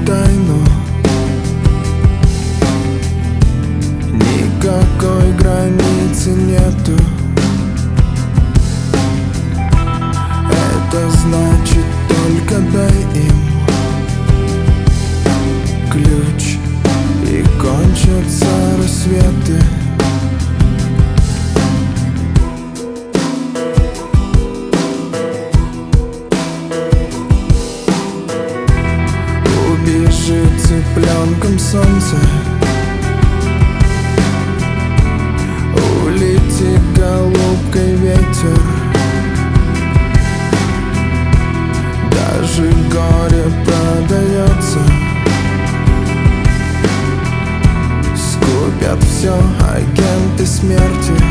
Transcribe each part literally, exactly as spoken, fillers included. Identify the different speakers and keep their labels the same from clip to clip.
Speaker 1: тайну. Никакой границы нету. Это значит, только дай им ключ, и кончатся рассветы. Убежит цыпленком солнце, улетит голубкой ветер. Даже горе продается, скупят все агенты смерти.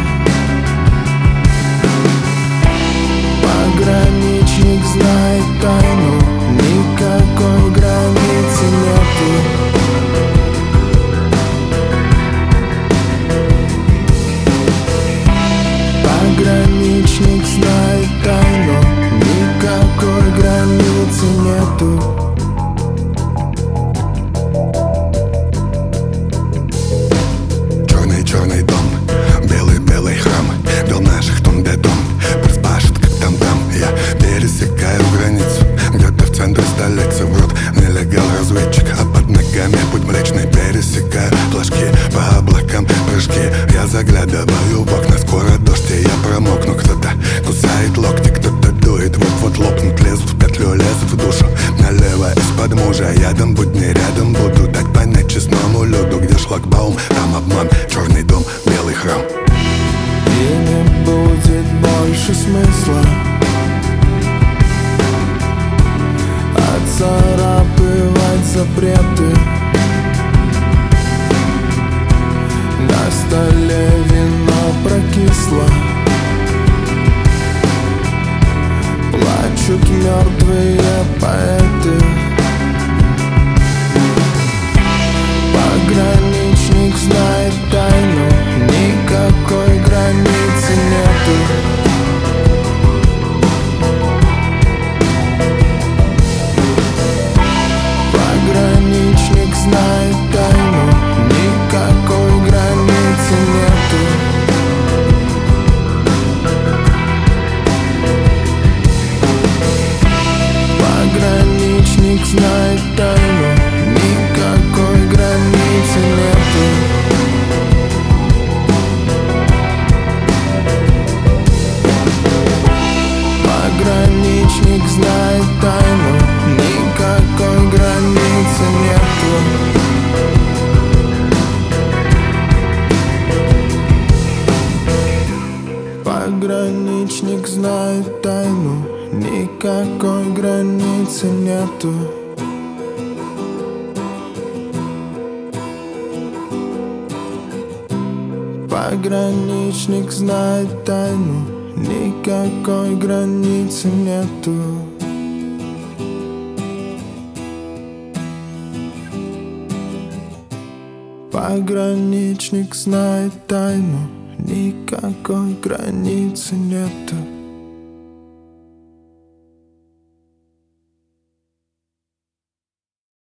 Speaker 1: Пограничник знает тайну, никакой границы нету. Пограничник знает тайну, никакой границы нету.
Speaker 2: Черный-черный дом, белый-белый храм, бил наших тон бетон, приспашет как там-там. Я пересекаю границу, где-то в центре столицы. Врут нелегал-разведчик, а под ногами путь млечный. Пересекаю флажки по облакам, прыжки. Я заглядываю в окна, скоро дождь, и я промокну. Кто-то кусает локти, кто-то дует, вот-вот лопнут. Лезут в петлю, лезут в душу, налево из-под мужа. Ядом будни, рядом буду, дать понять честному люду. Где шлагбаум, там обман, черный дом, белый храм.
Speaker 1: И не будет больше смысла отцарапывать запреты. На столе вино прокисло, плачут мертвые поэты. Пограничник знает тайну, никакой границы нету. Пограничник знает тайну, никакой границы нету. Пограничник знает тайну, никакой границы нету. Пограничник знает тайну, никакой границы нету. Пограничник знает тайну, никакой границы нету. Пограничник знает тайну, никакой границы нету. Пограничник знает тайну, никакой границы нету.